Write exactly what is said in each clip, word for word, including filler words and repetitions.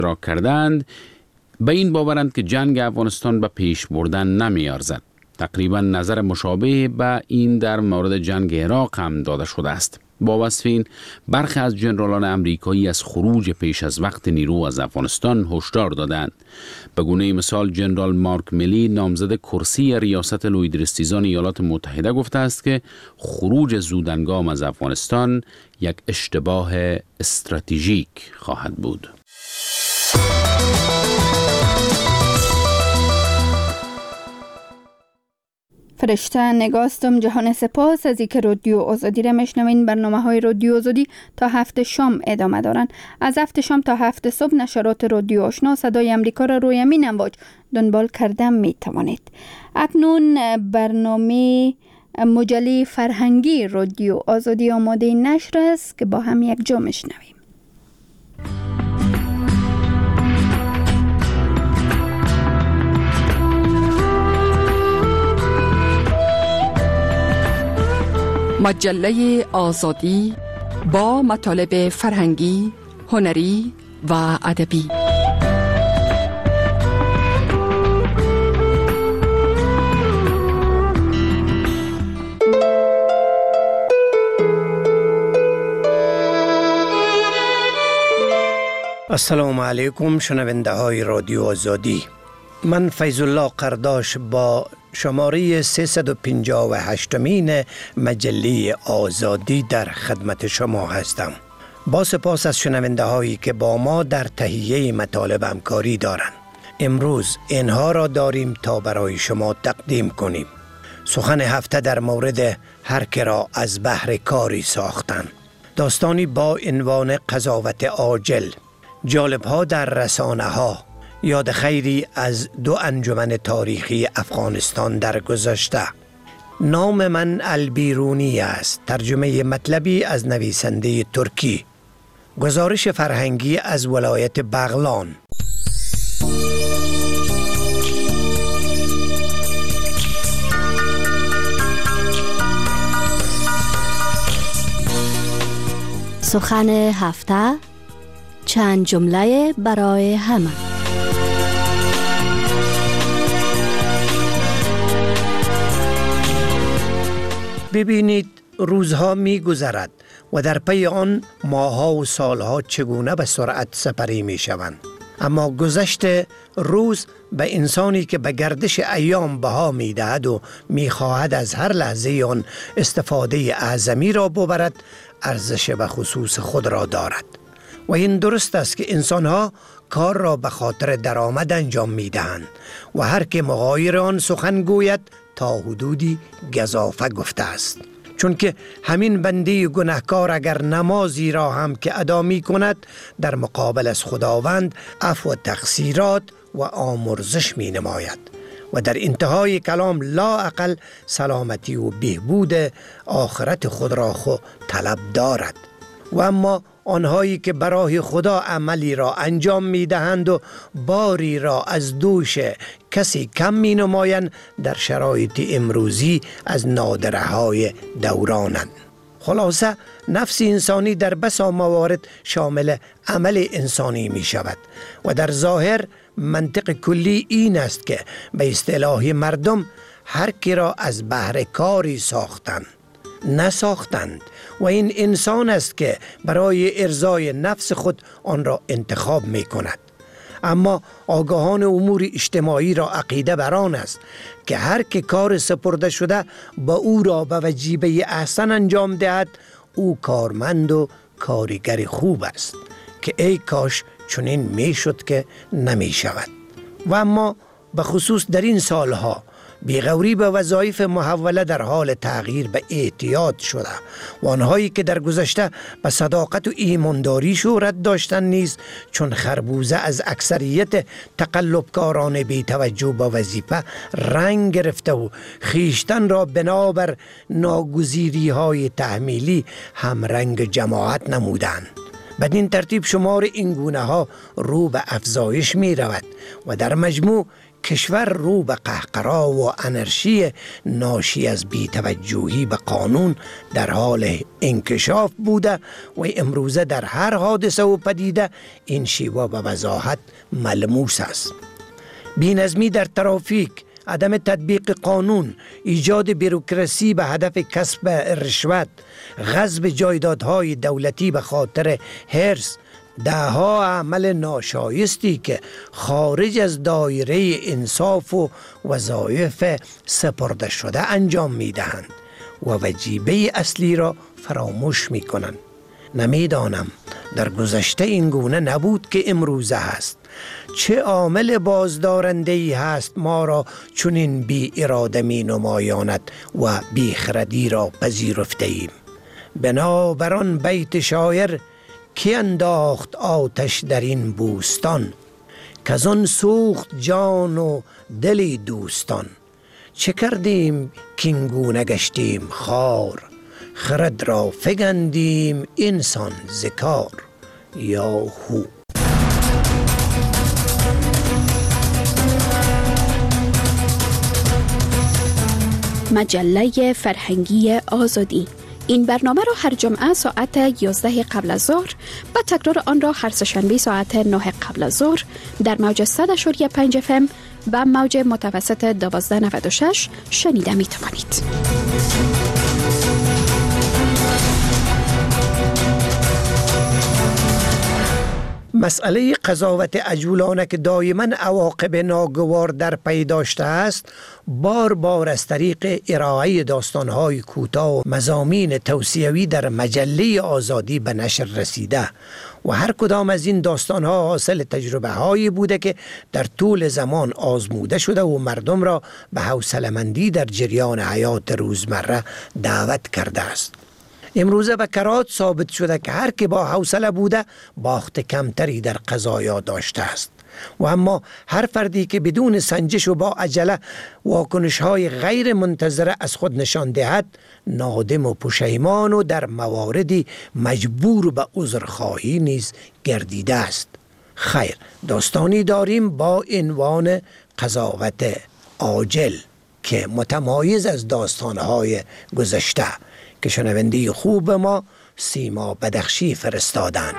اشتراک کردند به این باورند که جنگ افغانستان به پیش بردن نمی ارزد. تقریبا نظر مشابه به این در مورد جنگ عراق هم داده شده است. با وصف این، برخی از جنرالان امریکایی از خروج پیش از وقت نیرو از افغانستان هشدار دادند. به گونه مثال جنرال مارک میلی نامزد کرسی ریاست لویدرستیزان ایالات متحده گفته است که خروج زودهنگام از افغانستان یک اشتباه استراتژیک خواهد بود. فرشته نگاستم جهان سپاس از اینکه رادیو آزادی را میشنوین. برنامه های رادیو آزادی تا هفت شام ادامه دارن. از هفت شام تا هفت صبح نشرات رادیو آشنا صدای امریکا را روی امین امواج دنبال کردن می توانید. اکنون برنامه مجله فرهنگی رادیو آزادی آماده نشر است که با هم یک جا میشنویم. مجله آزادی با مطالب فرهنگی، هنری و ادبی. السلام علیکم شنونده های رادیو آزادی. من فیض الله قرداش با شماره سیصد و پنجاه و هشتمین مجله آزادی در خدمت شما هستم. با سپاس از شنونده هایی که با ما در تهیه مطالب همکاری دارند. امروز اینها را داریم تا برای شما تقدیم کنیم. سخن هفته در مورد هر که را از بهر کاری ساختن. داستانی با عنوان قضاوت عاجل. جالب ها در رسانه ها. یاد خیری از دو انجمن تاریخی افغانستان در گذشته. نام من البیرونی است. ترجمه مطلبی از نویسنده ترکی. گزارش فرهنگی از ولایت بغلان. سخن هفته، چند جمله برای همه. ببینید روزها می گذرد و در پی آن ماهها و سالها چگونه به سرعت سپری می شوند. اما گذشت روز به انسانی که به گردش ایام بها می دهد و می خواهد از هر لحظه آن استفاده اعظمی را ببرد، ارزش به خصوص خود را دارد. و این درست است که انسانها کار را به خاطر درآمد انجام می دهند و هر که مغایر آن سخن گوید تا حدودی گزافه گفته است. چون که همین بنده گناهکار اگر نمازی را هم که ادا می کند در مقابل از خداوند عفو و تقصیرات و آمرزش می نماید و در انتهای کلام لا اقل سلامتی و بهبود آخرت خود را خو طلب دارد. و اما آنهایی که برای خدا عملی را انجام می دهند و باری را از دوش کسی کم می نمایند، در شرایط امروزی از نادره های دورانند. خلاصه نفس انسانی در بسا موارد شامل عمل انسانی می شود و در ظاهر منطق کلی این است که به اصطلاح مردم هر کی را از بهر کاری ساختند نساختند و این انسان است که برای ارضای نفس خود آن را انتخاب می کند. اما آگاهان امور اجتماعی را عقیده بر آن است که هر که کار سپرده شده با او را به وجیبه احسن انجام دهد، او کارمند و کارگر خوب است که ای کاش چنین می شد که نمی شود. و اما به خصوص در این سالها بیغوری به وظایف محوله در حال تغییر به اعتیاد شده و آنهایی که در گذشته به صداقت و ایمانداری شهرت داشتند نیز چون خربوزه از اکثریت تقلبکاران بی توجه به وظیفه رنگ گرفته و خیشتن را بنابر ناگزیری های تحمیلی هم رنگ جماعت نمودند. بدین ترتیب شمار این گونه ها رو به افزایش می رود و در مجموع کشور رو به قهقرا و انرژی ناشی از بی‌توجهی به قانون در حال انکشاف بوده و امروزه در هر حادثه و پدیده این شیوه به وضاحت ملموس است. بی‌نظمی در ترافیک، عدم تطبیق قانون، ایجاد بروکراسی به هدف کسب رشوت، غصب جایدادهای دولتی به خاطر حرص، دهها عمل ناشایستی که خارج از دایره انصاف و وظایف سپرده شده انجام می دهند و وجیبه اصلی را فراموش می کنند. نمیدانم در گذشته این گونه نبود که امروزه هست. چه عامل بازدارنده‌ای هست ما را چنین بی اراده می نمایاند و بی خردی را پذیرفته ایم. بنابراین بیت شاعر کی انداخت آتش در این بوستان، کزان سوخت جان و دلی دوستان. چه کردیم کینگونه گشتیم خار، خرد را فگندیم انسان ذکار. یا هو. مجله فرهنگی آزادی. این برنامه را هر جمعه ساعت یازده قبل از ظهر و تکرار آن را هر سه‌شنبه ساعت نه قبل از ظهر در موج صد و پنج اف ام و موج متوسط دوازده نود و شش شنیده می توانید. مسئله قضاوت عجولانه که دائما عواقب ناگوار در پی داشته است، بار بار از طریق ارائه داستان‌های کوتاه و مضامین توصیوی در مجله آزادی به نشر رسیده و هر کدام از این داستان‌ها حاصل تجربه‌هایی بوده که در طول زمان آزموده شده و مردم را به حوصله‌مندی در جریان حیات روزمره دعوت کرده است. امروزه به کرات ثابت شده که هر که با حوصله بوده باخت کمتری در قضایا داشته است و اما هر فردی که بدون سنجش و با عجله واکنش‌های غیر منتظره از خود نشان دهد نادم و پشیمان و در مواردی مجبور به عذرخواهی نیز گردیده است. خیر، داستانی داریم با عنوان قضاوت عاجل که متمایز از داستان‌های گذشته که شنونده خوب ما سیما بدخشی فرستادن.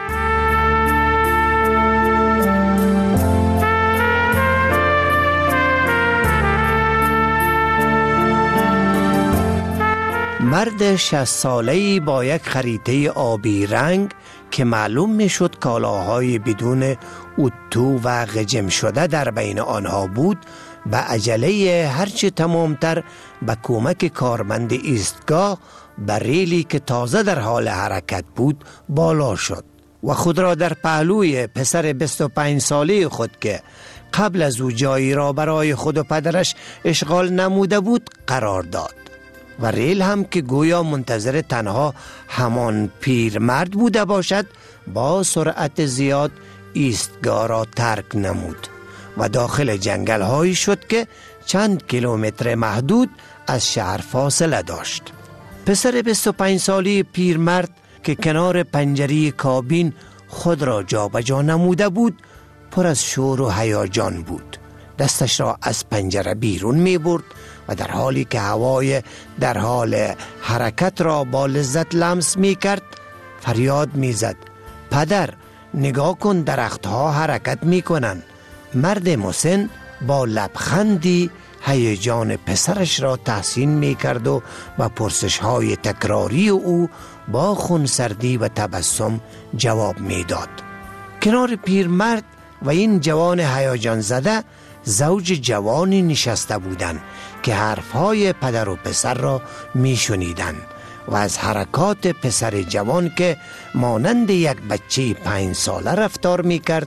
مرد شصت ساله‌ای با یک خریطه آبی رنگ که معلوم می شد کالاهای بدون اتو و غجم شده در بین آنها بود، به عجله هرچه تمامتر به کمک کارمند ایستگاه بر ریلی که تازه در حال حرکت بود بالا شد و خود را در پهلوی پسر بیست و پنج ساله خود که قبل از او جایی را برای خود و پدرش اشغال نموده بود قرار داد و ریل هم که گویا منتظر تنها همان پیرمرد بوده باشد با سرعت زیاد ایستگاه را ترک نمود و داخل جنگل هایی شد که چند کیلومتر محدود از شهر فاصله داشت. پسر بیست و پنج سالی پیرمرد که کنار پنجره کابین خود را جا به جا نموده بود پر از شور و هیجان بود. دستش را از پنجره بیرون می برد و در حالی که هوای در حال حرکت را با لذت لمس می کرد فریاد می زد: پدر، نگاه کن، درختها حرکت می کنند. مرد مسن با لبخندی هیجان پسرش را تحسین می کرد و با پرسش های تکراری او با خونسردی و تبسم جواب می داد. کنار پیرمرد و این جوان هیجان زده زوج جوانی نشسته بودند که حرفهای پدر و پسر را می شنیدند و از حرکات پسر جوان که مانند یک بچه پنج ساله رفتار می کرد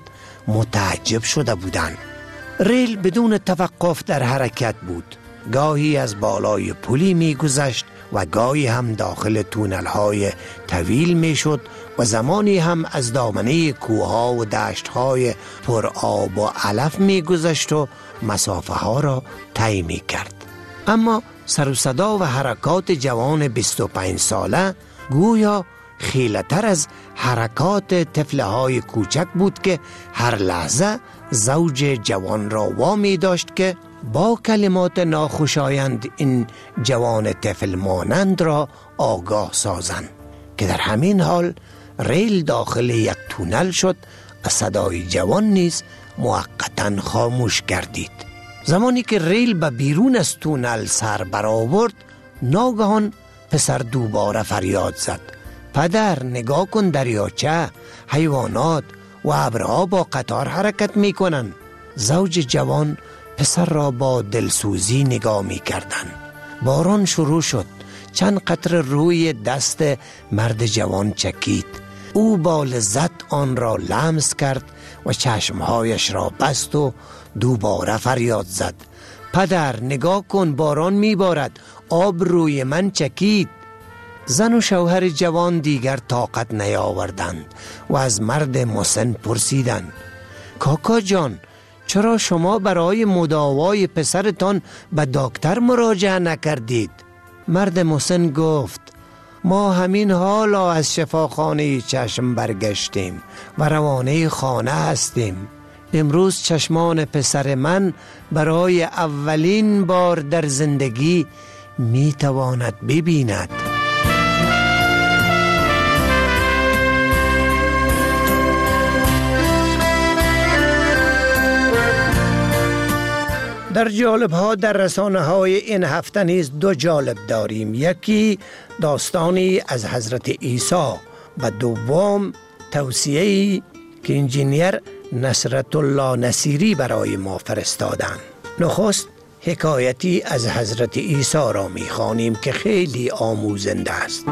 متعجب شده بودند. ریل بدون توقف در حرکت بود. گاهی از بالای پلی می گذشت و گاهی هم داخل تونل های طویل می شد و زمانی هم از دامنه کوها و دشت های پر آب و علف می گذشت و مسافه ها را طی می کرد. اما سر و صدا و حرکات جوان بیست و پنج ساله گویا خیلتر از حرکات طفلهای کوچک بود که هر لحظه زوج جوان را وامی داشت که با کلمات ناخوشایند این جوان طفل مانند را آگاه سازند که در همین حال ریل داخل یک تونل شد و صدای جوان نیز موقتاً خاموش گردید. زمانی که ریل به بیرون از تونل سر برآورد، ناگهان پسر دوباره فریاد زد: پدر نگاه کن، دریاچه، حیوانات و ابرها با قطار حرکت می کنند. زوج جوان پسر را با دلسوزی نگاه می کردند. باران شروع شد. چند قطره روی دست مرد جوان چکید. او با لذت آن را لمس کرد و چشمهایش را بست و دوباره فریاد زد: پدر نگاه کن، باران می بارد، آب روی من چکید. زن و شوهر جوان دیگر طاقت نیاوردند و از مرد مسن پرسیدند: کاکا جان، چرا شما برای مداوای پسرتان به دکتر مراجعه نکردید؟ مرد مسن گفت: ما همین حالا از شفاخانه چشم برگشتیم و روانه خانه هستیم. امروز چشمان پسر من برای اولین بار در زندگی می تواند ببیند. در جالب ها در رسانه های این هفته نیز دو جالب داریم. یکی داستانی از حضرت عیسی و دوم توصیه‌ای که انجینیر نصرت الله نصیری برای ما فرستادند. نخست حکایتی از حضرت عیسی را می‌خوانیم که خیلی آموزنده است.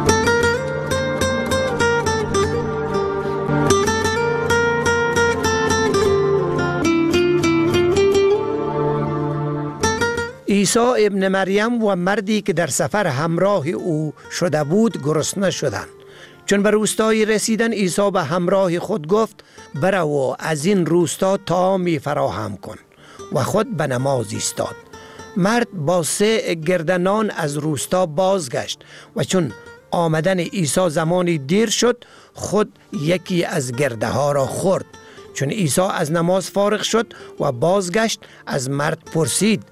عیسی ابن مریم و مردی که در سفر همراه او شده بود گرسنه شدند. چون به روستایی رسیدن، عیسی به همراه خود گفت: برو از این روستا طعامی فراهم کن، و خود به نماز ایستاد. مرد با سه گرده نان از روستا بازگشت و چون آمدن عیسی زمانی دیر شد، خود یکی از گرده ها را خورد. چون عیسی از نماز فارغ شد و بازگشت، از مرد پرسید: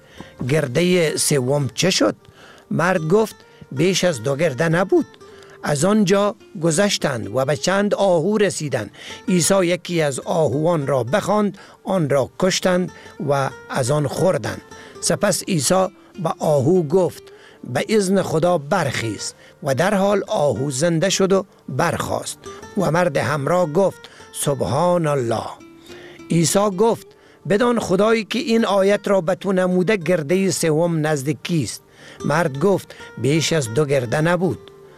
گرده سوم چه شد؟ مرد گفت: بیش از دو گرده نبود. از آنجا گذشتند و به چند آهو رسیدند. عیسی یکی از آهوان را بخواند، آن را کشتند و از آن خوردند. سپس عیسی به آهو گفت: به اذن خدا برخیز. و در حال آهو زنده شد و برخاست. و مرد همراه گفت: سبحان الله. عیسی گفت: بدان خدایی که این آیت را به تو نموده گرده سوم نزد کیست؟ مرد گفت: بیش از دو گرده نبود.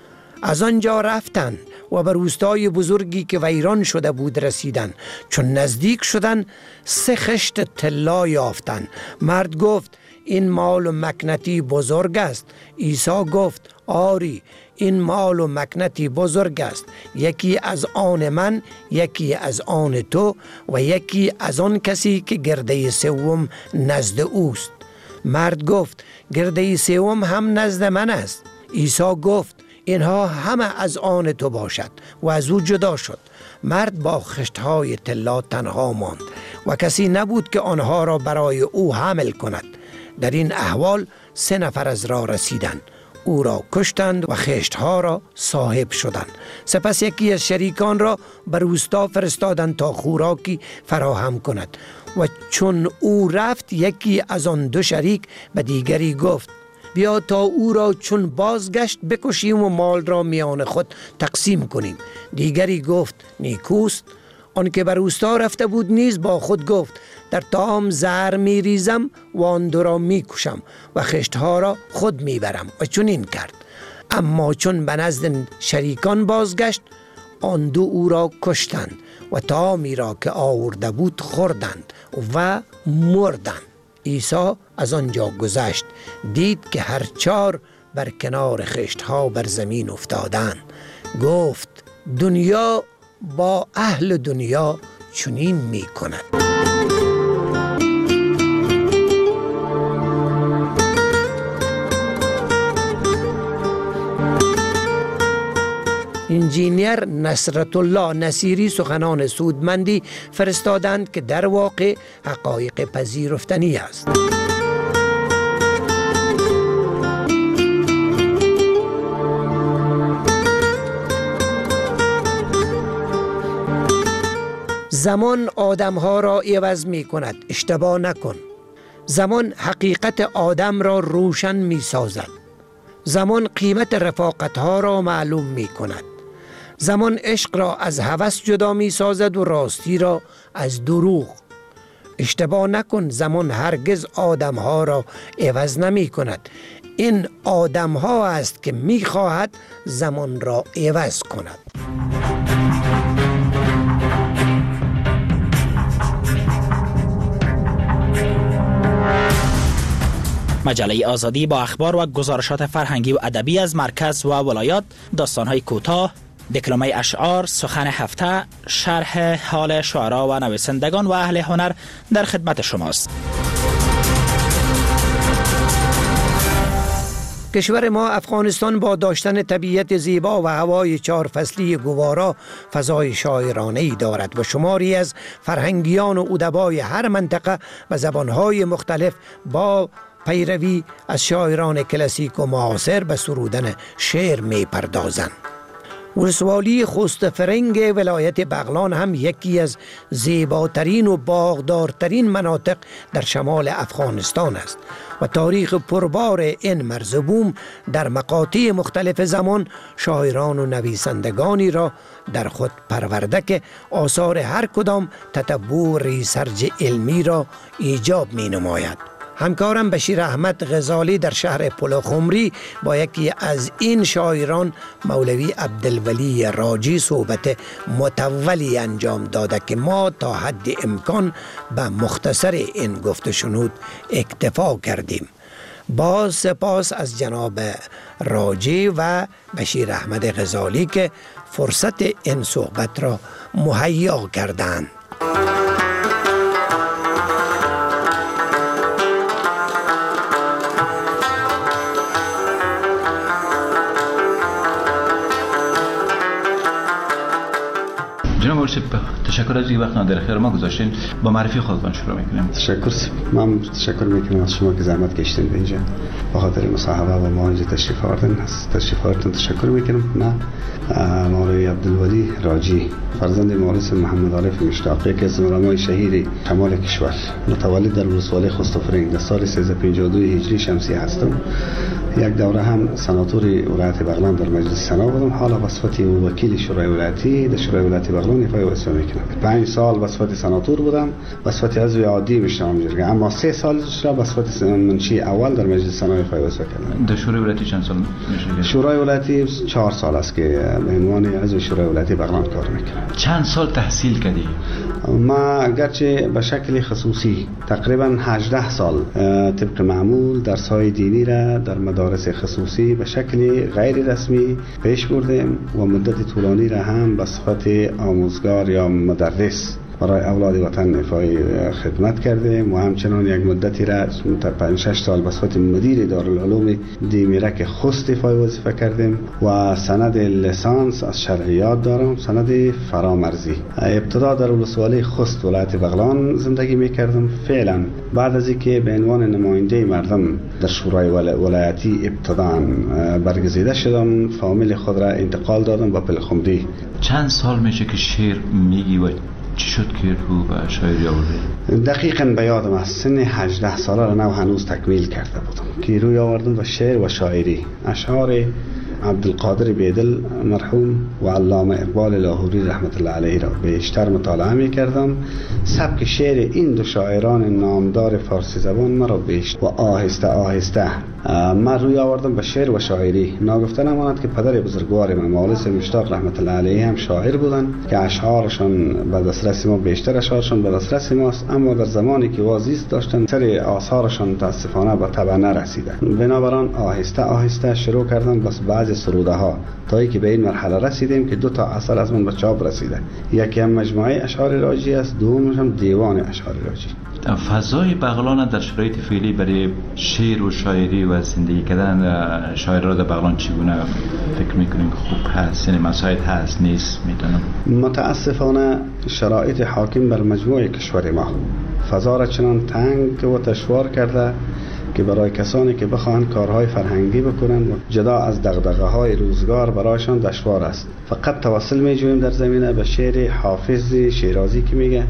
از آنجا رفتند و به روستای بزرگی که ویران شده بود رسیدند. چون نزدیک شدند، سه خشت طلا یافتند. مرد گفت: این مال و مکنتی بزرگ است. عیسی گفت: آری، این مال و مکنتی بزرگ است. یکی از آن من، یکی از آن تو و یکی از آن کسی که گرده سوم نزد اوست. مرد گفت: گرده سوم هم نزد من است. عیسی گفت: اینها همه از آن تو باشد. و از او جدا شد. مرد با خشتهای طلا تنها ماند و کسی نبود که آنها را برای او حمل کند. در این احوال سه نفر از راه رسیدند، او را کشتند و خشتها را صاحب شدند. سپس یکی از شریکان را بر روستا فرستادند تا خوراکی فراهم کند. و چون او رفت، یکی از آن دو شریک به دیگری گفت: بیا تا او را چون بازگشت بکشیم و مال را میان خود تقسیم کنیم. دیگری گفت: نیکوست. آن که بر روستا رفته بود نیز با خود گفت: در طعام زهر می ریزم و آن دو را می کشم و خشتها را خود می برم. و چنین کرد. اما چون به نزد شریکان بازگشت، آن دو او را کشتند و طعامی را که آورده بود خوردند و مردند. عیسی از آنجا گذشت، دید که هر چهار بر کنار خشتها بر زمین افتادند. گفت: دنیا با اهل دنیا چنین می کند. انجینیر نصرت الله نصیری سخنان سودمندی فرستادند که در واقع حقایق پذیرفتنی است. زمان آدمها را عوض می کند، اشتباه نکن. زمان حقیقت آدم را روشن می سازد. زمان قیمت رفاقتها را معلوم می کند. زمان عشق را از هوس جدا می سازد و راستی را از دروغ. اشتباه نکن، زمان هرگز آدمها را عوض نمی کند. این آدمها است که می خواهد زمان را عوض کند. مجله آزادی با اخبار و گزارشات فرهنگی و ادبی از مرکز و ولایات، داستان‌های کوتاه، دکلمه اشعار، سخن هفته، شرح حال شعرا و نویسندگان و اهل هنر در خدمت شماست. کشور ما افغانستان با داشتن طبیعت زیبا و هوای چهار فصلی گوارا فضای شاعرانه‌ای دارد و شماری از فرهنگیان و ادبای هر منطقه و زبانهای مختلف با پیروی از شاعران کلاسیک و معاصر به سرودن شعر می پردازند. ولسوالی خوست فرنگ ولایت بغلان هم یکی از زیباترین و باغدارترین مناطق در شمال افغانستان است و تاریخ پربار این مرزبوم در مقاطع مختلف زمان شاعران و نویسندگانی را در خود پرورده که آثار هر کدام تتبع و ریسرچ علمی را ایجاب می نماید. همکارم بشیر احمد غزالی در شهر پلخمری با یکی از این شاعران مولوی عبدالولی راجی صحبت مطولی انجام داده که ما تا حد امکان به مختصر این گفت و شنود اکتفا کردیم. با سپاس از جناب راجی و بشیر احمد غزالی که فرصت این صحبت را مهیا کردند. جناب تشکر از این وقت در خیر ما گذاشتین. با معرفی خودتان شروع میکنیم. تشکر من تشکر میکنم از شما که زحمت کشیدین به اینجا به خاطر مصاحبه و ما اینجا تشریف آوردین. از تشریف آوردن تشکر میکنم. من مولوی عبدالولی راجی فرزند مولوی محمد عارف مشتاقی که از علمای شهیر شمال کشور متولد در ولسوالی خوست فرنگ در سال سیصد و پنجاه و دو هجری شمسی هستم. یک دوره هم سناتور ولایت بغلان در مجلس سنا بودم. حالا به صفت وکیل شورای ولایتی در شورای ولایت بغلان ایفای وظیفه میکنم. پنج سال به صفت سناتور بودم، به صفت عضو عادی میشم میگم، اما سه سال را به صفت منشی اول در مجلس سنا ایفای وظیفه کردم. در شورای ولایتی چند سال میشه؟ شورای ولایتی چهار سال است که به عنوان عضو شورای ولایتی بغلان کار میکنم. چند سال تحصیل کردی؟ ما اگرچه به شکل خصوصی تقریبا هجده سال طبق معمول درس‌های دینی را در مدارس خصوصی به شکل غیر رسمی پیش بردیم و مدت طولانی را هم به صفت آموزگار یا مدرس برای اولاد وطن ایفای خدمت کردیم و همچنان یک مدتی را تا پنج شش سال به صفت مدیر دارالعلوم دیمیرک خوست ایفای وظیفه کردیم و سند لیسانس از شرعیات دارم، سند فرامرزی. ابتدا در ولسوالی خوست ولایت بغلان زندگی میکردم. فعلا بعد از اینکه به عنوان نماینده مردم در شورای ولایتی ابتدا برگزیده شدم، فامیل خود را انتقال دادم به پلخمری. چند سال میشه که شعر میگی و چی شد که رو به شاعری آورده؟ دقیقاً به یادم است سن هجده ساله را نو هنوز تکمیل کرده بودم که روی آوردم و شعر و شاعری اشعار عبدالقادر بیدل مرحوم و علامه اقبال لاهوری رحمت الله علیه را بیشتر مطالعه می کردم. سبک شعر این دو شاعران نامدار فارسی زبان مرا بیشتر و آهسته آهسته من روی آوردم به شعر و شاعری. ناگفته نماند که پدر بزرگوار من مولوی مشتاق رحمت الله علیه هم شاعر بودند که اشعارشان به دسترس ما بیشتر اشعارشان به دسترس ماست، اما در زمانی که وازیست داشتن سر آثارشان متاسفانه به طبع نرسیدند. بنابراین آهسته آهسته شروع کردم. بس بعد بعضی سروده ها تا اینکه به این مرحله رسیدیم که دو تا اثر از من به چاپ رسیده. یکی هم مجموعه اشعار راجی است، دومش هم دیوان اشعار راجی. فضای بغلان در شرایط فعلی برای شعر و شاعری و زندگی کردن شاعران در بغلان چگونه فکر میکنیم؟ خوب هست؟ یعنی مساعد هست نیست؟ میدونم متاسفانه شرایط حاکم بر مجموعه کشور ما فضا را چنان تنگ و دشوار کرده که برای کسانی که بخواهند کارهای فرهنگی بکنند جدا از دغدغه‌های روزگار برایشان دشوار است. فقط توسل می‌جوییم در زمینه به شعر حافظ شیرازی که میگه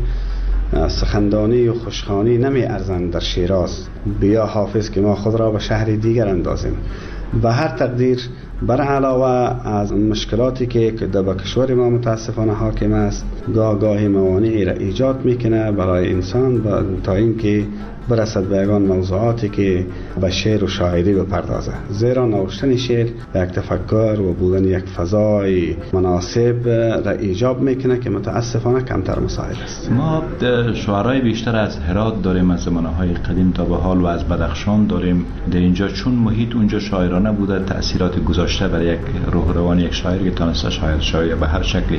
سخندانی و خوشخوانی نمی ارزند در شیراز، بیا حافظ که ما خود را به شهر دیگر اندازیم. و هر تقدیر بر علاوه از مشکلاتی که در کشور ما متاسفانه حاکم است، گاه گاهی موانعی را ایجاد میکنه برای انسان تا اینکه برسد به یگان موضوعاتی که به شعر و شاعری بپردازه. زیرا نوشتن شعر یک تفکر و بودن یک فضای مناسب را ایجاب میکنه که متاسفانه کمتر مساعد است. ما شعرهای بیشتر از هرات داریم، از زمانهای قدیم تا به حال، و از بدخشان داریم. در اینجا چون محیط اونجا شاعرانه بوده، تأثیرات گذاشته برای یک روح روان یک شاعر که تانسته شاعر شاعر به هر شکلی.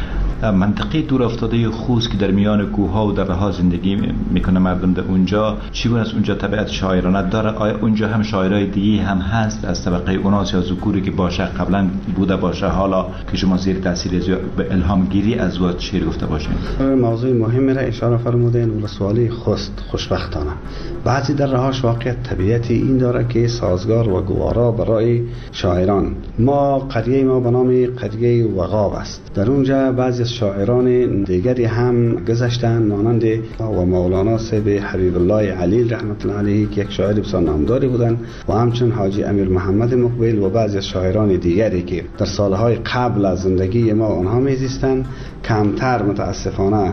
منطقه دور افتاده خوست که در میان کوه‌ها و دره‌ها زندگی میکنه مردم، در اونجا چگونه است؟ اونجا طبیعت شاعرانه داره؟ آیا اونجا هم شاعرای دیگه هم هست از طبقه اوناس یا ذکوری که باشه قبلا بوده باشه، حالا که شما زیر تاثیر به الهام گیری از وقت شعر گفته باشین؟ موضوع مهمی را اشاره فرمودین. ولسوالی خوست خوشبختانه بعضی درهاش واقعا طبیعتی این داره که سازگار و گوارا برای شاعران. ما قریه ما به نام قریه وغاب است. در اونجا بعضی شاعران دیگری هم گذشتن، مانند و مولانا صاحب حبیب الله علیل رحمت الله علیه که یک شاعر بسیار نامداری بودند، و همچنین حاجی امیر محمد مقبل و بعضی شاعران دیگری که در سالهای قبل از زندگی ما آنها میزیستند، کمتر متاسفانه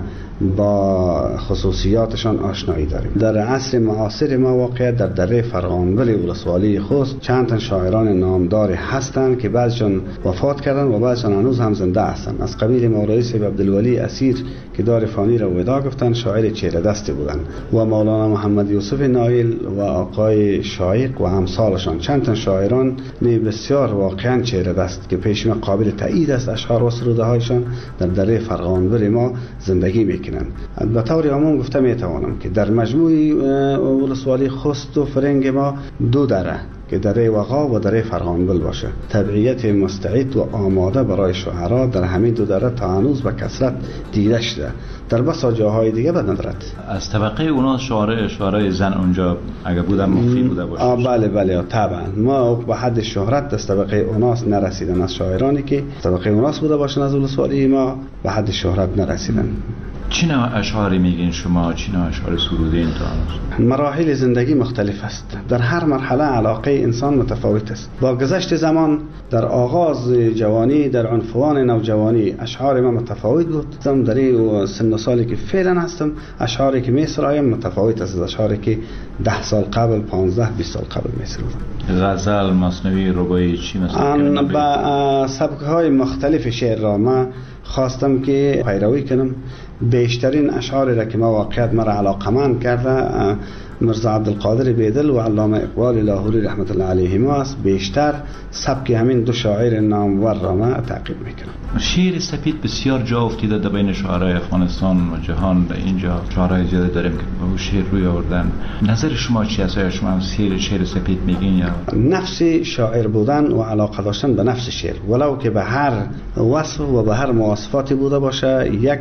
با خصوصیاتشان آشنایی داریم. در عصر معاصر ما واقعا در دره فرغانبل ولسوالی خوست چند تا شاعران نامدار هستند که بعضیشان وفات کردند و بعضیشان هنوز هم زنده هستند. از قبیل مولوی صاحب عبدالولی اسیر که دار فانی را ودا گفتن، شاعر چهره دستی بودند، و مولانا محمد یوسف نایل و آقای شایق و امثالشان، چند تا شاعران بسیار واقعا چهره دست که پیش ما قابل تایید است اشعار و سروده هایشان در دره فرغانبل ما زندگی می به طور عموم گفته میتوانم که در مجموع ولسوالی خوست و فرنگ ما دو دره که دره وغا و دره فرغانبل باشه، طبیعت مستعد و آماده برای شعرا در همین دو دره تا هنوز به کثرت دیده شده، در بسا جاهای دیگه بد ندارد. از طبقه اونا شعرای شعرای زن اونجا اگه بودن مفید بوده باشه؟ آه بله بله طبعا. ما به حد شهرت از طبقه اوناس نرسیدن، از شاعرانی که طبقه اوناس بوده باشن از ولسوالی ما به حد شهرت نرسیدن. چی نوع اشعاری میگین شما؟ چی نوع اشعار سروده این تا؟ مراحل زندگی مختلف است. در هر مرحله علاقه انسان متفاوت است. با گذشت زمان در آغاز جوانی، در عنفوان نوجوانی اشعار ما متفاوت بود. در این سن و سالی که فعلا هستم اشعاری که میسرایم متفاوت است از اشعاری که ده سال قبل، پانزده بیست سال قبل میسرودم. غزل، مثنوی، رباعی چی مثلا؟ با سبک‌های مختلف شعر را ما خواستم که پیروی کنم. بیشترین اشعاری را که ما واقعیت مرا علاقمند کرده مرزا عبدالقادر بیدل و علامه اقبال لاهوری رحمت الله علیهما است. بیشتر سبک همین دو شاعر نامور را ما تعقیب میکنم. شعر سپید بسیار جا افتیده در بین شاعرای افغانستان و جهان. در اینجا شاعرای زیاده داریم که به شعر روی آوردن. نظر شما چی است؟ شما هم شعر شعر سپید میگین یا نفس شاعر بودن و علاقه داشتن به نفس شعر، ولو که به هر وصف و به هر مواصفاتی بوده باشه، یک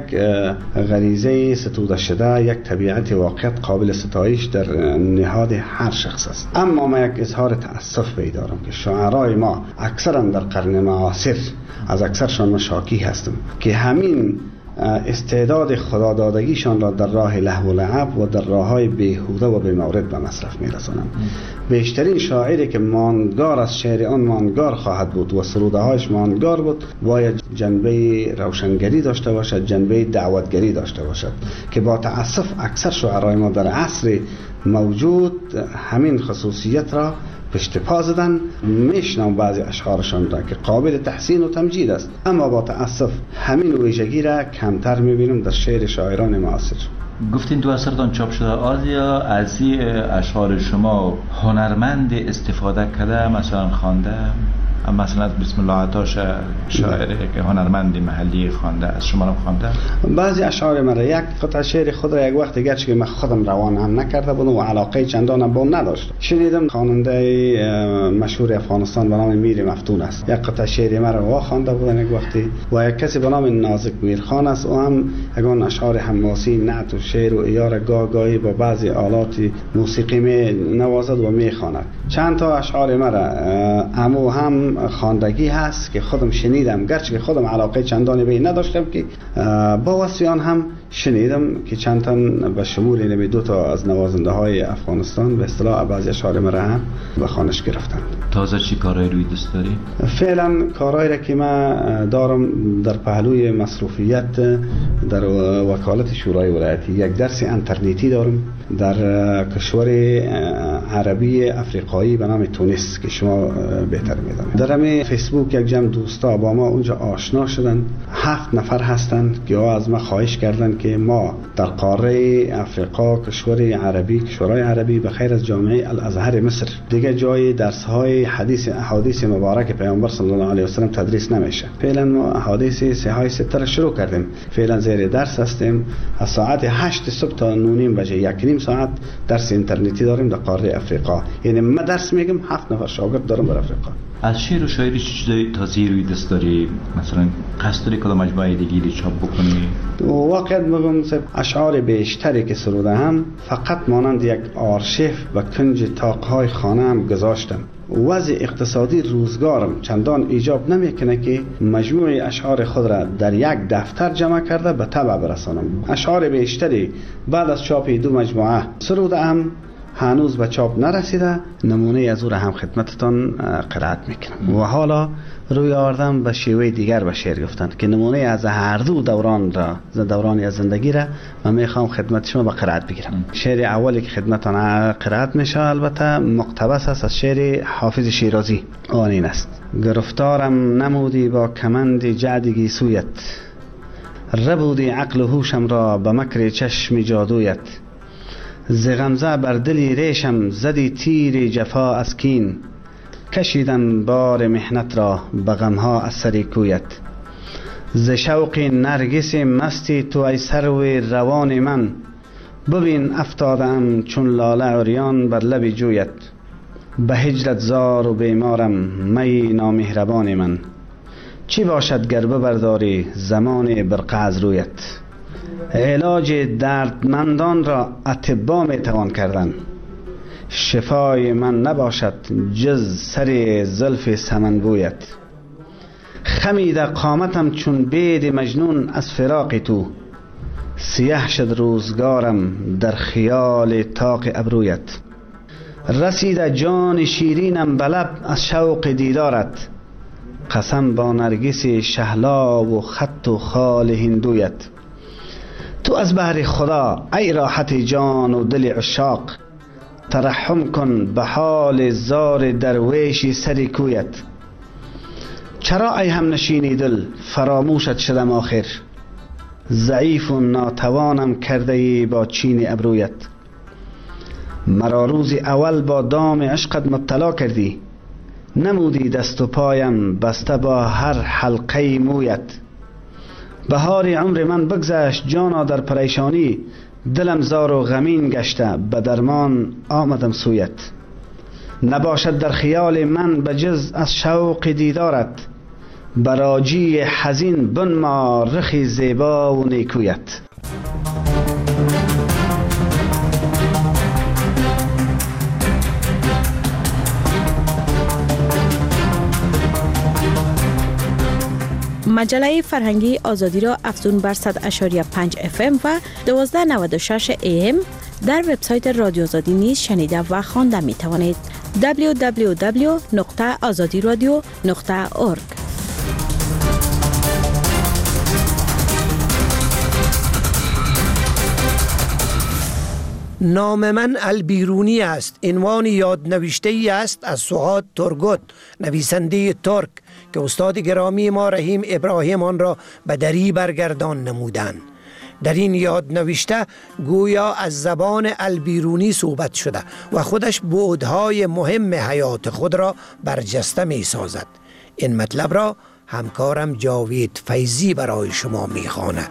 غریزه ستوده شده، یک طبیعت واقعیت قابل ستایش در نهاد هر شخص است. اما ما یک اظهار تأسف بیدارم که شاعرای ما اکثرا در قرن معاصر از اکثرشان مشاکی هستم که همین استعداد خدادادگیشان را در راه لهو و لعب و در راههای بیهوده و بی‌مورد به مصرف می‌رسانند. بیشترین شاعری که ماندگار از شعر آن ماندگار خواهد بود و سروده هایش ماندگار بود، باید جنبه روشنگری داشته باشد، جنبه دعوتگری داشته باشد که با تأسف اکثر شاعرای ما در عصر موجود همین خصوصیت را پشت پا زدن. میشنم بعضی اشعارشان را که قابل تحسین و تمجید است، اما با تأسف همین ویژگی را کمتر میبینم در شعر شاعران معاصر. گفتین دو اثرتان چاپ شده. آیا از این اشعار شما هنرمند استفاده کرده، مثلا خوانده؟ مثلا بسم الله عطاش شاعر که هنرمند محلی خوانده از شما رو خوانده؟ بعضی اشعار مرا یک قطعه شعر خود را یک وقت گرچه که من خودم روان هم نکرده بودم و علاقه چندان بهم نداشت، شنیدم خواننده مشهور افغانستان به نام میر مفتون است، یک قطعه شعر مرا وا خوانده بودن یک وقتی، و یک کسی به نام نازک میرخان است و هم اگان اشعار حماسی نعت و شعر و ایار گاه گاهی با بعضی آلات موسیقی می نوازد و می خواند. چند تا اشعار مرا امو هم خواندگی هست که خودم شنیدم، گرچه که خودم علاقه چندانی به این نداشتم که با واسیان هم شنیدم که چند تن به شمول این دو تا از نوازنده های افغانستان به اصطلاح بعضی اشعار مرا هم به خوانش گرفتند. تازه چی کارهای روی دست داری؟ فعلا کارهایی را که من دارم در پهلوی مصروفیت در وکالت شورای ولایتی یک درس انترنتی دارم در کشور عربی افریقایی به نام تونس که شما بهتر میدونید. در همین فیسبوک یک جمع دوستا با ما اونجا آشنا شدن، هفت نفر هستند که از ما خواهش کردند که ما در قاره افریقا کشور عربی کشورهای عربی به خیر از جامعه الازهر مصر دیگه جای درس های حدیث احادیث مبارک پیامبر صلی الله علیه و سلم تدریس نمیشه. فعلا ما احادیث صحیح سته را شروع کردیم، فعلا زیر درس هستیم، از ساعت هشت صبح تا نه و نیم بجه یک نیم ساعت درس اینترنتی داریم در قاره افریقا. یعنی من درس میگم، هفت نفر شاگرد دارم در افریقا. از شعر و شاعری چه چیزایی تازه روی دست داری؟ مثلا قصد داری کدام مجموعه دیگری چاپ بکنی؟ واقعا میگم اشعار بیشتری که سروده هم فقط مانند یک آرشیو و کنج طاقهای خانه هم گذاشتم. وضع اقتصادی روزگارم چندان ایجاب نمیکنه که مجموعه اشعار خود را در یک دفتر جمع کرده به طبع برسانم. اشعار بیشتری بعد از چاپ دو مجموعه سروده هم هنوز به چاپ نرسیده، نمونه از او را هم خدمتتان قرائت میکنم. و حالا روی آوردم به شیوه دیگر به شعر گفتن که نمونه از هر دو دوران را دورانی از زندگی را من میخوام خدمت شما به قرائت بگیرم. شعر اولی که خدمتتان قرائت میشه البته مقتبس است از شعر حافظ شیرازی. آنین است: گرفتارم نمودی با کمند جعدگی سویت، ربودی عقل و هوشم را به مکر چشم جادویت، ز غمزه بر دلی ریشم زدی تیر جفا از کین، کشیدن بار محنت را به غمها از سر کویت، ز شوق نرگس مستی تو ای سرو روان من، ببین افتادم چون لاله عریان بر لب جویت، به هجرت زار و بیمارم می نامهربان من، چی باشد گر ببرداری زمان برقع از رویت، علاج دردمندان را اطبا می توان کردن، شفای من نباشد جز سر زلف سمنبویت، خمید قامتم چون بید مجنون از فراق تو، سیاه شد روزگارم در خیال طاق ابرویت، رسید جان شیرینم به لب از شوق دیدارت، قسم با نرگس شهلا و خط و خال هندویت، تو از بحر خدا ای راحت جان و دل عشاق، ترحم کن به حال زار درویش سر کویت، چرا ای هم نشینی دل فراموشت شدم آخر، ضعیف و ناتوانم کرده ای با چین ابرویت، مرا روز اول با دام عشقت مبتلا کردی، نمودی دست و پایم بسته با هر حلقه مویت، بهار عمر من بگذشت جانا در پریشانی، دلم زار و غمین گشته به درمان آمدم سویت، نباشد در خیال من بجز از شوق دیدارت، براجی حزین بنما رخی زیبا و نیکویت. مجله فرهنگی آزادی را افزون بر صد و پنج اف ام و دوازده نود و شش ای ام در وبسایت رادیو آزادی نیز شنیده و خوانده می توانید. دبلیو دبلیو دبلیو نقطه آزادی رادیو نقطه اورگ. نام من البیرونی است. عنوان یادنوشته ای است از سعاد ترگوت، نویسنده ترک که استاد گرامی ما رحیم ابراهیم آن را به دری برگردان نمودند. در این یادنوشته گویا از زبان البیرونی صحبت شده و خودش بعدهای مهم حیات خود را برجسته می سازد. این مطلب را همکارم جاوید فیضی برای شما میخواند.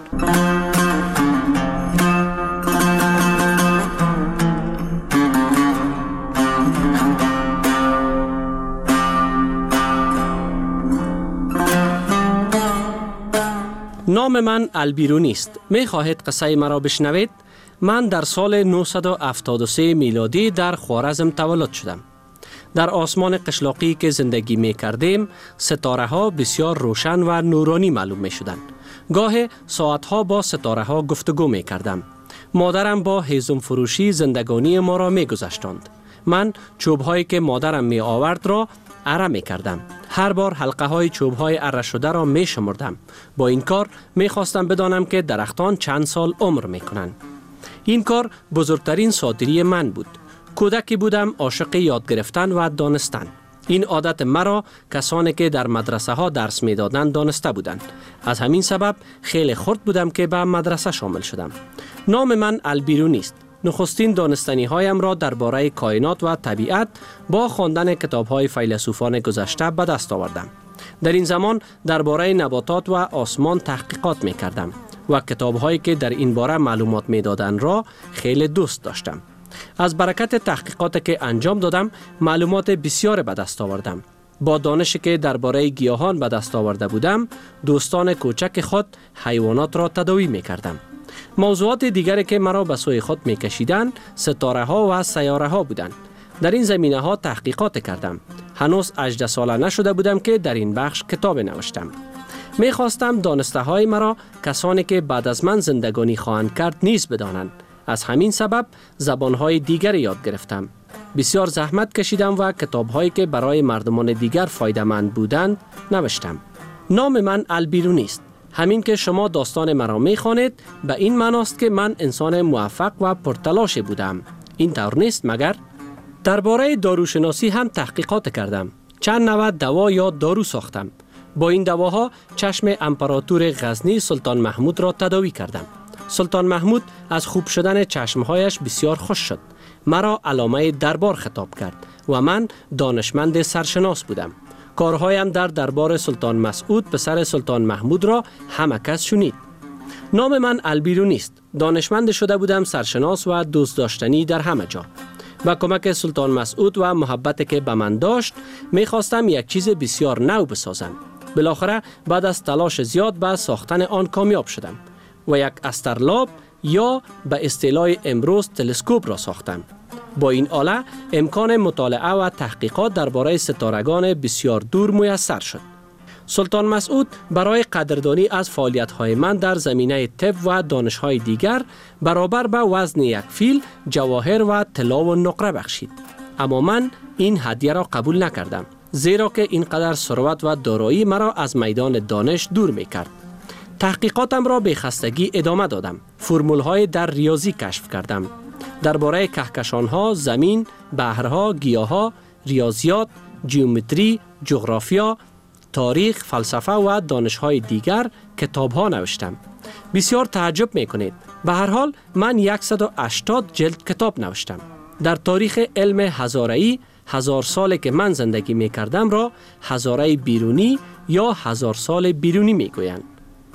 نام من البیرونی است. می خواهید قصه مرا بشنوید؟ من در سال نهصد و هفتاد و سه میلادی در خوارزم تولد شدم. در آسمان قشلاقی که زندگی می کردیم، ستاره ها بسیار روشن و نورانی معلوم می شدند. گاه ساعت ها با ستاره ها گفتگو می کردم. مادرم با هیزم فروشی زندگانی ما را می گذشتاند. من چوب هایی که مادرم می آورد را اره می کردم. هر بار حلقه های چوب های اره شده را می شمردم. با این کار می خواستم بدانم که درختان چند سال عمر می کنند. این کار بزرگترین صادری من بود. کودکی بودم عاشق یاد گرفتن و دانستن. این عادت مرا کسانی که در مدرسه ها درس می دادند دانسته بودند. از همین سبب خیلی خرد بودم که به مدرسه شامل شدم. نام من البیرونی است. نخستین دانستنی هایم را درباره کائنات و طبیعت با خواندن کتاب های فیلسوفان گذشته به دست آوردم. در این زمان درباره نباتات و آسمان تحقیقات می کردم و کتاب هایی که در این باره معلومات می دادند را خیلی دوست داشتم. از برکت تحقیقات که انجام دادم معلومات بسیار به دست آوردم. با دانشی که درباره گیاهان به دست آورده بودم، دوستان کوچک خود حیوانات را تداوی می کردم. موضوعات دیگری که مرا به سوی خود می کشیدند ستاره ها و سیاره ها بودند. در این زمینه ها تحقیقات کردم. هنوز هجده ساله نشده بودم که در این بخش کتاب نوشتم. می خواستم دانسته های مرا کسانی که بعد از من زندگانی خواهند کرد نیز بدانند. از همین سبب زبان های دیگر یاد گرفتم. بسیار زحمت کشیدم و کتاب هایی که برای مردمان دیگر فایده‌مند بودند نوشتم. نام من البیرونی است. همین که شما داستان مرا می خوانید به این معناست که من انسان موفق و پرتلاش بودم. این طور نیست مگر؟ درباره داروشناسی هم تحقیقات کردم. چند نوع دوا یا دارو ساختم. با این دواها چشم امپراتور غزنی سلطان محمود را تداوی کردم. سلطان محمود از خوب شدن چشمهایش بسیار خوش شد. مرا علامه دربار خطاب کرد و من دانشمند سرشناس بودم. کارهایم در دربار سلطان مسعود پسر سلطان محمود را همه کس شنید. نام من البیرونی است. دانشمند شده بودم، سرشناس و دوست داشتنی در همه جا. با کمک سلطان مسعود و محبتی که به من داشت می خواستم یک چیز بسیار نو بسازم. بالاخره بعد از تلاش زیاد به ساختن آن کامیاب شدم و یک استرلاب یا به اصطلاح امروز تلسکوپ را ساختم. با این آله امکان مطالعه و تحقیقات درباره ستارگان بسیار دور میسر شد. سلطان مسعود برای قدردانی از فعالیت‌های من در زمینه طب و دانش‌های دیگر برابر به وزن یک فیل جواهر و طلا و نقره بخشید. اما من این هدیه را قبول نکردم، زیرا که اینقدر ثروت و دارایی مرا از میدان دانش دور می‌کرد. تحقیقاتم را به خستگی ادامه دادم. فرمول‌های در ریاضی کشف کردم. درباره کهکشان‌ها، زمین، بحرها، گیاها، ریاضیات، جیومتری، جغرافیا، تاریخ، فلسفه و دانش‌های دیگر کتاب‌ها نوشتم. بسیار تعجب می‌کنید. به هر حال من صد و هشتاد جلد کتاب نوشتم. در تاریخ علم هزاره‌ای، هزار سالی که من زندگی می‌کردم را هزاره بیرونی یا هزار سال بیرونی می‌گویند.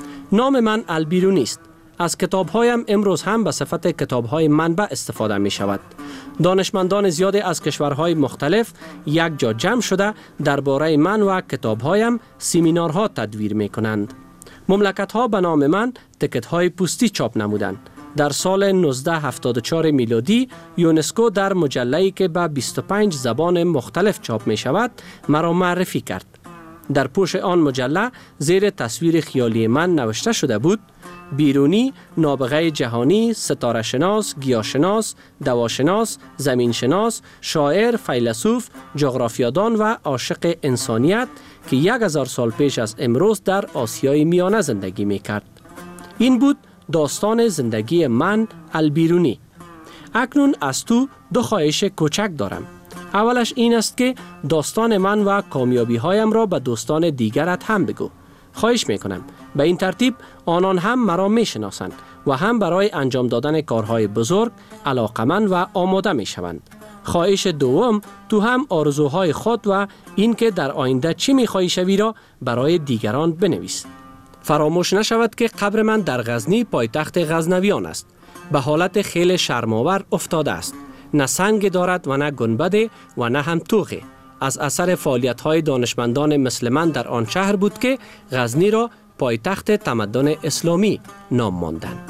نام من البیرونی است. از کتاب‌هایم امروز هم به صفت کتاب‌های منبع استفاده می‌شود. دانشمندان زیادی از کشورهای مختلف یک جا جمع شده درباره من و کتاب‌هایم سمینارها تدویر می‌کنند. مملکت‌ها به نام من تکت‌های پوستی چاپ نمودند. در سال نوزده هفتاد و چهار میلادی یونسکو در مجله‌ای که به بیست و پنج زبان مختلف چاپ می‌شود مرا معرفی کرد. در پوش آن مجله زیر تصویر خیالی من نوشته شده بود: بیرونی، نابغه جهانی، ستاره شناس، گیاهشناس، دواشناس، زمین شناس، شاعر، فیلسوف، جغرافیادان و عاشق انسانیت که یک هزار سال پیش از امروز در آسیای میانه زندگی میکرد. این بود داستان زندگی من البیرونی. اکنون از تو دو خواهش کوچک دارم. اولش این است که داستان من و کامیابی هایم را به دوستان دیگرت هم بگو. خواهش میکنم. به این ترتیب آنان هم مرا میشناسند و هم برای انجام دادن کارهای بزرگ علاقمند و آماده میشوند. خواهش دوم تو هم آرزوهای خود و اینکه در آینده چی می‌خواهی شوی را برای دیگران بنویس. فراموش نشود که قبر من در غزنی پایتخت غزنویان است. به حالت خیلی شرم‌آور افتاده است. نه سنگ دارد و نه گنبد و نه هم توغه. از اثر فعالیت‌های دانشمندان مثل من در آن شهر بود که غزنی را پایتخت تمدن اسلامی نام ماندند.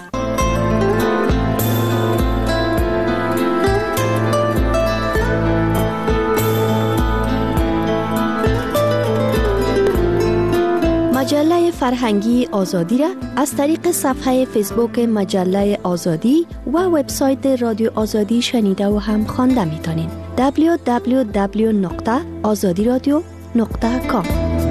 مجله فرهنگی آزادی را از طریق صفحه فیسبوک مجله آزادی و وبسایت رادیو آزادی شنیده و هم خوانده میتونین. دبلیو دبلیو دبلیو نقطه آزادی رادیو نقطه کام.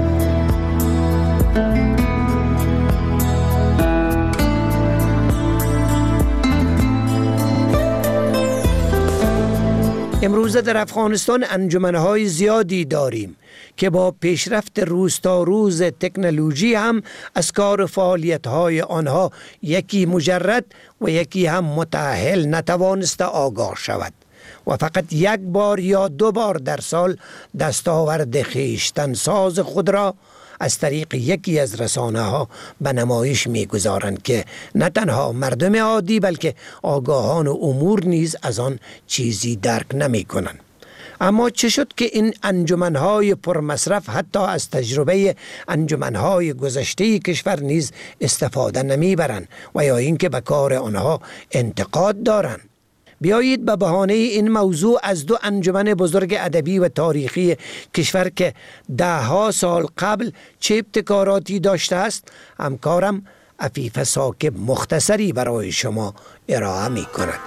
امروزه در افغانستان انجمنهای زیادی داریم که با پیشرفت روز تا روز تکنولوژی هم از کار فعالیت‌های آنها یکی مجرد و یکی هم متأهل نتوانسته آگاه شود و فقط یک بار یا دو بار در سال دستاورد خویشتن ساز خود را از طریق یکی از رسانه ها به نمایش می گذارند که نه تنها مردم عادی بلکه آگاهان و امور نیز از آن چیزی درک نمی کنند. اما چه شد که این انجمنهای پرمصرف حتی از تجربه انجمنهای گذشته کشور نیز استفاده نمی برند و یا اینکه به کار آنها انتقاد دارند؟ بیایید به بهانه این موضوع از دو انجمن بزرگ ادبی و تاریخی کشور که ده ها سال قبل چه ابتکاراتی داشته است همکارم عفیف ثاقب مختصری برای شما ارائه می کند.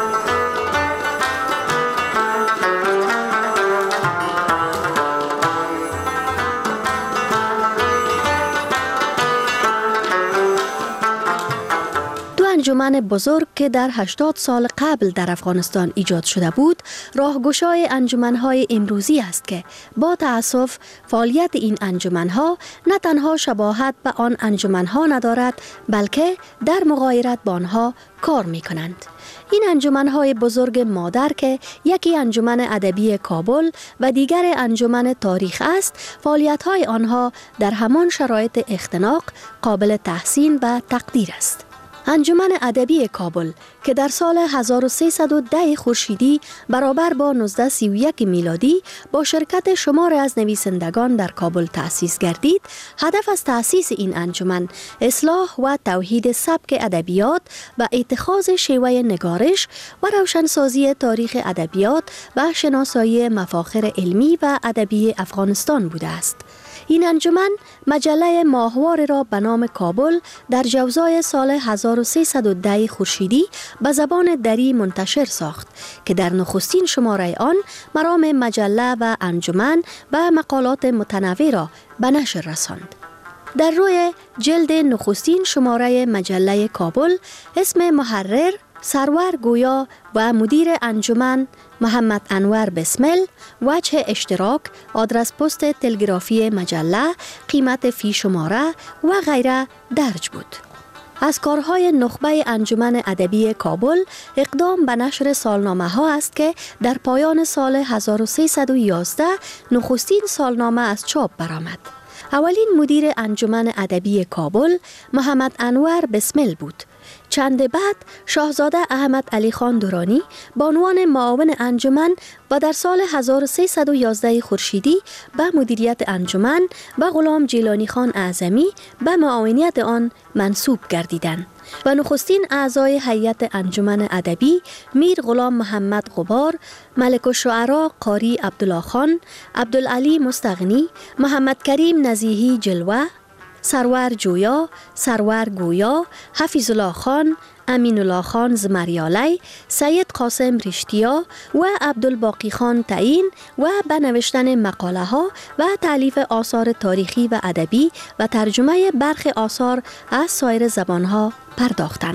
انجمن بزرگ که در هشتاد سال قبل در افغانستان ایجاد شده بود، راهگشای انجمنهای امروزی است که با تأسف فعالیت این انجمنها نه تنها شباهت به آن انجمنها ندارد بلکه در مغایرت با آنها کار می کنند. این انجمنهای بزرگ مادر که یکی انجمن ادبی کابل و دیگر انجمن تاریخ است، فعالیت‌های آنها در همان شرایط اختناق قابل تحسین و تقدیر است. انجمن ادبی کابل که در سال هزار و سیصد و ده خورشیدی برابر با نوزده سی و یک میلادی با شرکت شمار از نویسندگان در کابل تأسیس گردید، هدف از تأسیس این انجمن اصلاح و توحید سبک ادبیات و اتخاذ شیوه نگارش و روشنسازی تاریخ ادبیات و شناسایی مفاخر علمی و ادبی افغانستان بوده است. این انجمن مجله ماهوار را به نام کابل در جوزای سال هزار و سیصد و ده خورشیدی به زبان دری منتشر ساخت که در نخستین شماره آن مرام مجله و انجمن و مقالات متنوع را به نشر رساند. در روی جلد نخستین شماره مجله کابل اسم محرر سرور گویا و مدیر انجمن محمد انور بسمل، وجه اشتراک، آدرس پست تلگرافی مجله، قیمت فی شماره و غیره درج بود. از کارهای نخبه انجمن ادبی کابل اقدام به نشر سالنامه ها است که در پایان سال هزار و سیصد و یازده نخستین سالنامه از چاپ برآمد. اولین مدیر انجمن ادبی کابل محمد انور بسمل بود. چند بعد شاهزاده احمد علی خان دورانی بانوان معاون انجمن و در سال هزار و سیصد و یازده خورشیدی به مدیریت انجمن و غلام جیلانی خان اعظمی به معاونیت آن منصوب گردیدند و نخستین اعضای هیئت انجمن ادبی میر غلام محمد غبار، ملک الشعراء قاری عبدالله خان، عبدالعلی مستغنی، محمد کریم نزیهی جلوه، سرور جویا، سرور گویا، حفیظ الله خان، امین الله خان زمریالی، سید قاسم رشتیا و عبدالباقی خان تعیین و به نوشتن مقاله ها و تالیف آثار تاریخی و ادبی و ترجمه برخی آثار از سایر زبان ها پرداختند.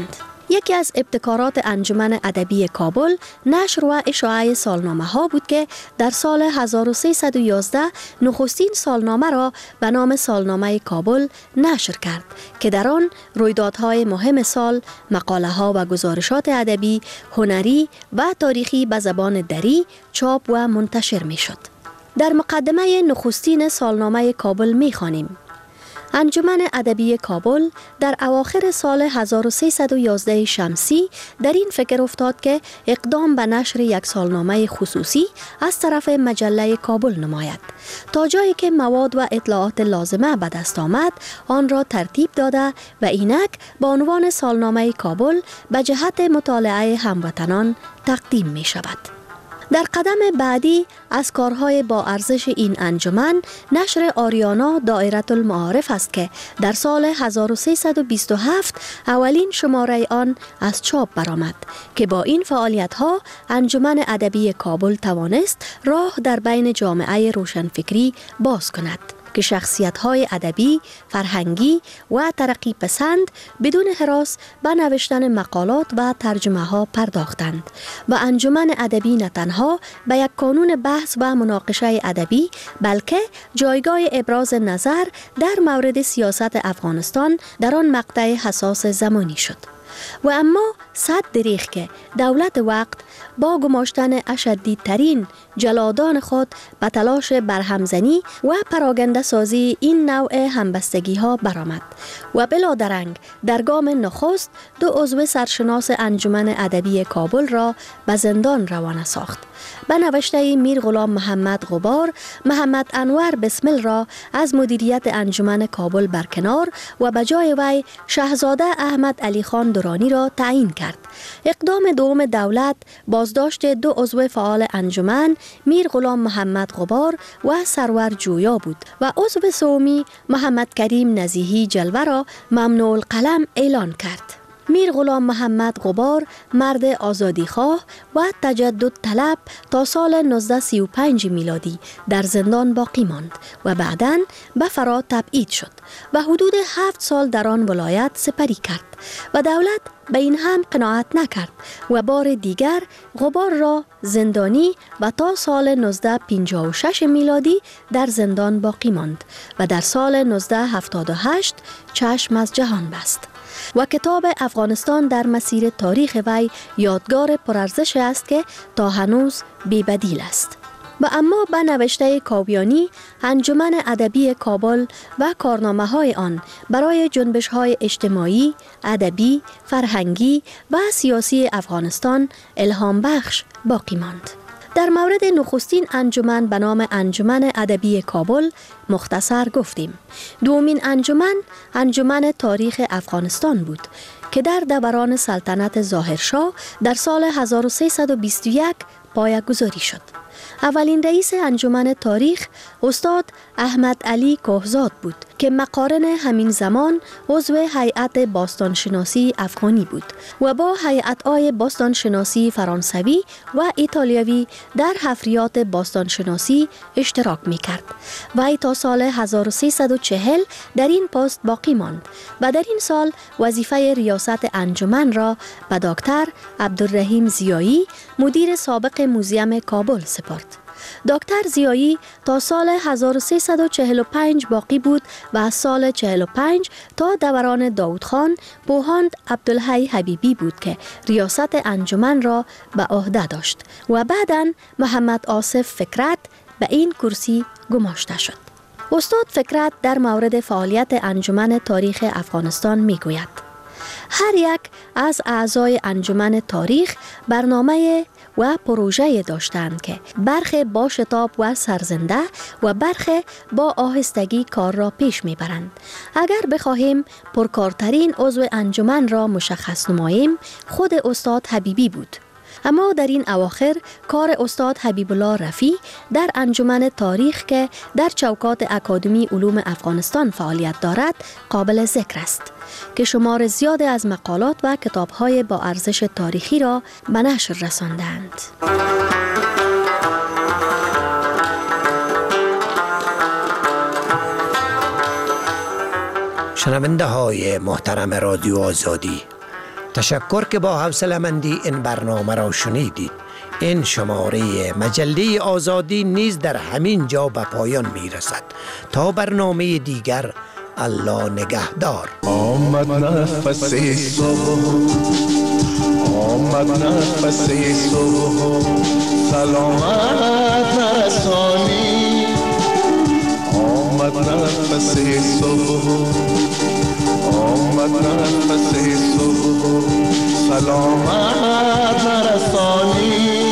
یکی از ابتکارات انجمن ادبی کابل نشر و اشاعه سالنامه ها بود که در سال هزار و سیصد و یازده نخستین سالنامه را به نام سالنامه کابل نشر کرد که در آن رویدادهای مهم سال، مقاله ها و گزارشات ادبی، هنری و تاریخی به زبان دری چاپ و منتشر می شد. در مقدمه نخستین سالنامه کابل می خوانیم: انجمن ادبی کابل در اواخر سال هزار و سیصد و یازده شمسی در این فکر افتاد که اقدام به نشر یک سالنامه خصوصی از طرف مجله کابل نماید. تا جایی که مواد و اطلاعات لازمه به دست آمد، آن را ترتیب داده و اینک با عنوان سالنامه کابل به جهت مطالعه هموطنان تقدیم می شود. در قدم بعدی از کارهای با ارزش این انجمن نشر آریانا دایره المعارف است که در سال هزار و سیصد و بیست و هفت اولین شماره آن از چاپ برآمد که با این فعالیت‌ها انجمن ادبی کابل توانست راه در بین جامعه روشنفکری باز کند که شخصیت‌های ادبی، فرهنگی و ترقی پسند بدون هراس به نوشتن مقالات و ترجمه‌ها پرداختند و انجمن ادبی نه تنها به یک کانون بحث و مناقشه ادبی بلکه جایگاه ابراز نظر در مورد سیاست افغانستان در آن مقطع حساس زمانی شد. و اما صد دریغ که دولت وقت با گماشتن اشدی ترین جلادان خود به تلاش برهمزنی و پراگنده سازی این نوع همبستگی ها برآمد و بلا درنگ در گام نخست دو عضو سرشناس انجمن ادبی کابل را به زندان روانه ساخت. به نوشته میر غلام محمد غبار، محمد انور بسمل را از مدیریت انجمن کابل برکنار و به جای وی شاهزاده احمد علی خان درانی را تعیین کرد. اقدام دوم دولت بازداشت دو عضو فعال انجمن، میر غلام محمد غبار و سرور جویا بود و عضو سومی محمد کریم نزیهی جلوه را ممنوع القلم اعلان کرد. میر غلام محمد غبار مرد آزادیخواه و تجدد طلب تا سال نوزده سی و پنج میلادی در زندان باقی ماند و بعداً به فرا تبعید شد و حدود هفت سال در آن ولایت سپری کرد و دولت به این هم قناعت نکرد و بار دیگر غبار را زندانی و تا سال نوزده پنجاه و شش میلادی در زندان باقی ماند و در سال نوزده هفتاد و هشت چشم از جهان بست. و کتاب افغانستان در مسیر تاریخ وی یادگار پرارزش است که تا هنوز بی‌بدیل است. و اما به نوشته کاویانی، انجمن ادبی کابل و کارنامه های آن برای جنبش های اجتماعی، ادبی، فرهنگی و سیاسی افغانستان الهام بخش باقی ماند. در مورد نخستین انجمن به نام انجمن ادبی کابل مختصر گفتیم. دومین انجمن انجمن تاریخ افغانستان بود که در دوران سلطنت ظاهرشاه در سال هزار و سیصد و بیست و یک پایه‌گذاری شد. اولین رئیس انجمن تاریخ استاد احمد علی کوهزاد بود که مقارن همین زمان عضو هیئت باستانشناسی افغانی بود و با هیئت‌های باستانشناسی فرانسوی و ایتالیایی در حفریات باستانشناسی اشتراک می‌کرد. وی تا سال هزار و سیصد و چهل در این پست باقی ماند و در این سال وظیفه ریاست انجمن را به دکتر عبدالرحیم زیایی، مدیر سابق موزیم کابل سپرد. دکتر زیایی تا سال هزار و سیصد و چهل و پنج باقی بود و از سال چهل و پنج تا دوران داود خان بوهاند عبدالحی حبیبی بود که ریاست انجمن را به عهده داشت و بعداً محمد آصف فکرت به این کرسی گماشته شد. استاد فکرت در مورد فعالیت انجمن تاریخ افغانستان می گوید: هر یک از اعضای انجمن تاریخ برنامه و پروژه داشتند که برخه با شتاب و سرزنده و برخه با آهستگی کار را پیش میبرند. اگر بخواهیم پرکارترین عضو انجمن را مشخص نماییم، خود استاد حبیبی بود. اما در این اواخر کار استاد حبیب الله رفیع در انجمن تاریخ که در چوکات اکادمی علوم افغانستان فعالیت دارد قابل ذکر است که شمار زیاد از مقالات و کتاب‌های با ارزش تاریخی را به نشر رساندند. شنونده های محترم رادیو آزادی، تشکر که با حوصله‌مندی این برنامه را شنیدید. این شماره مجله آزادی نیز در همین جا به پایان می رسد. تا برنامه دیگر، الله نگهدار. آمد نفس صبح، آمد نفس صبح، سلامت نرسانی. آمد نفس صبح، آمد نفس صبح، سلامت نرسانی.